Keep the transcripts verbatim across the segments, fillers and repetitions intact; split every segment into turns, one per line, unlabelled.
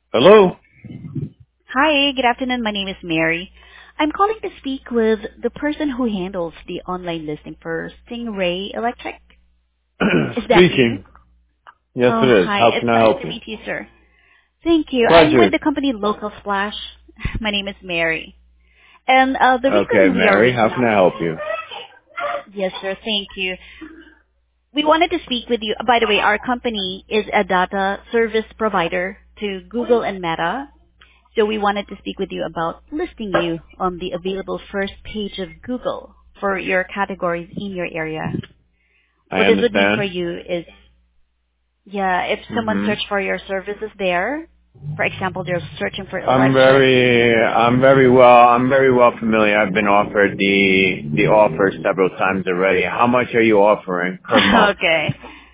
Hello?
Hi, good afternoon. My name is Mary. I'm calling to speak with the person who handles the online listing for Stingray Electric. Is that you?
Speaking. Yes, it
Oh,
is.
hi.
How
It's
can I
nice
help
to
you?
meet you, sir. Thank you. I'm with
Pleasure.
the company Local Splash. My name is Mary. And uh, the
Okay,
reason we are
Mary, how
reaching
can
out
I
to
help
you,
you?
yes, sir, thank you. We wanted to speak with you. By the way, our company is a data service provider to Google and Meta. So we wanted to speak with you about listing you on the available first page of Google for your categories in your area.
I
What this would mean for
understand.
you is, yeah, if someone
hmm
search for your services there, for example, they're searching for
I'm
electric.
very, I'm very well, I'm very well familiar. I've been offered the, the offer several times already. How much are you offering per month?
Okay.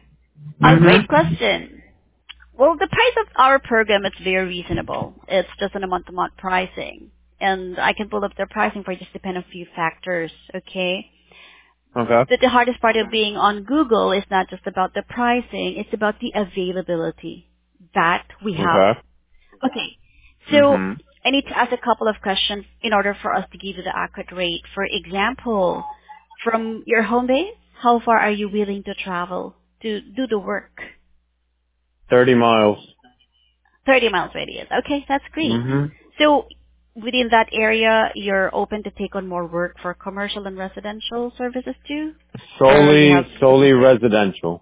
A
hmm
great question. Well, the price of our program is very reasonable. It's just on a month-to-month pricing. And I can pull up the pricing for you, just depend on a few factors, okay?
Okay.
But the hardest part of being on Google is not just about the pricing, it's about the availability that we have.
Okay.
Okay, so
hmm
I need to ask a couple of questions in order for us to give you the accurate rate. For example, from your home base, how far are you willing to travel to do the work?
thirty miles.
thirty miles radius. Okay, that's great.
hmm
So within that area, you're open to take on more work for commercial and residential services too? Or you have
Solely, solely
specific?
residential.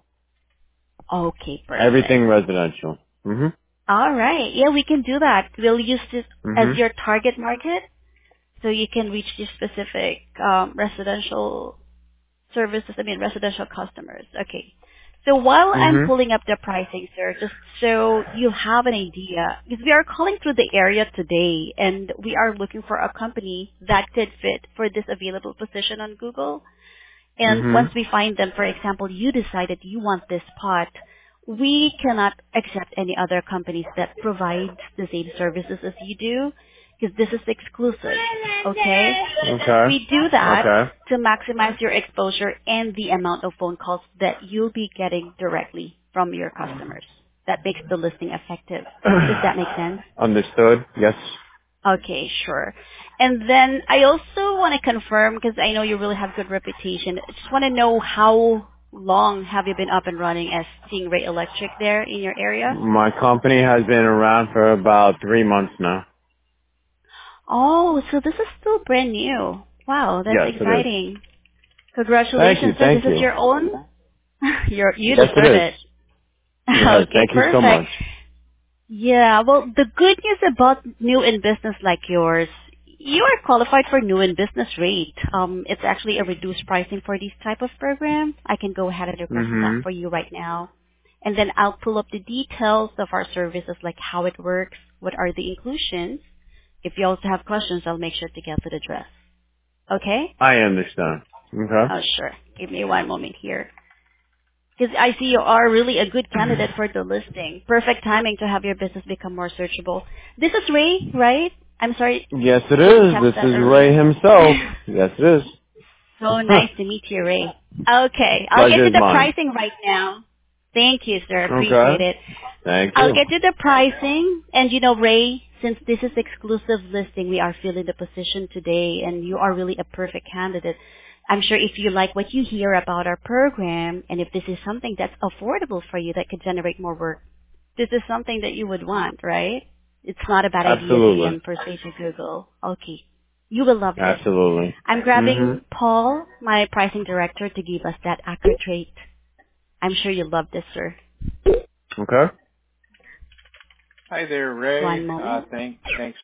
Okay, perfect.
Everything residential. hmm
All right. Yeah, we can do that. We'll use this as
hmm
your target market so you can reach the specific um, residential services, I mean residential customers. Okay. So while I'm
hmm
pulling up the pricing, sir, just so you have an idea, because we are calling through the area today and we are looking for a company that could fit for this available position on Google. And
hmm
once we find them, for example, you decided you want this pot, we cannot accept any other companies that provide the same services as you do because this is exclusive. Okay?
Okay.
We do that
Okay.
to maximize your exposure and the amount of phone calls that you'll be getting directly from your customers. That makes the listing effective. Does that make sense?
Understood. Yes.
Okay, sure. And then I also want to confirm, because I know you really have good reputation, I just want to know how long have you been up and running as Stingray Electric there in your area?
My company has been around for about three months now.
Oh, so this is still brand new. Wow, that's
Yes, it is.
exciting.
Thank you.
Congratulations, sir. This
Thank
is
you.
your own? You're, you
Yes, it
deserve
is.
it.
Yes.
Okay,
Thank you so
perfect.
much.
Yeah, well, the good news about new in business like yours, you are qualified for new in business rate. Um, it's actually a reduced pricing for these type of programs. I can go ahead and request that
hmm
for you right now. And then I'll pull up the details of our services, like how it works, what are the inclusions. If you also have questions, I'll make sure to get to the address. Okay?
I understand. Okay.
Oh, sure. Give me one moment here. Because I see you are really a good candidate for the listing. Perfect timing to have your business become more searchable. This is Ray, right? I'm sorry,
Yes, it
didn't
is.
catch
This
that
is Ray
earlier.
himself. Yes, it is.
So nice to meet you, Ray. Okay, I'll get
Pleasure
you
is
the
mine.
pricing right now. Thank you, sir. Appreciate
Okay.
it.
Thank
I'll
you.
get you the pricing. And you know, Ray, since this is exclusive listing, we are filling the position today, and you are really a perfect candidate. I'm sure if you like what you hear about our program, and if this is something that's affordable for you that could generate more work, this is something that you would want, right? It's not a bad idea to be
Absolutely.
on first page of Google. Okay. You will love this.
Absolutely.
I'm
hmm
grabbing Paul, my pricing director, to give us that accurate rate. I'm sure you'll love this, sir.
Okay.
Hi there, Ray.
One
Uh,
moment.
thank, thanks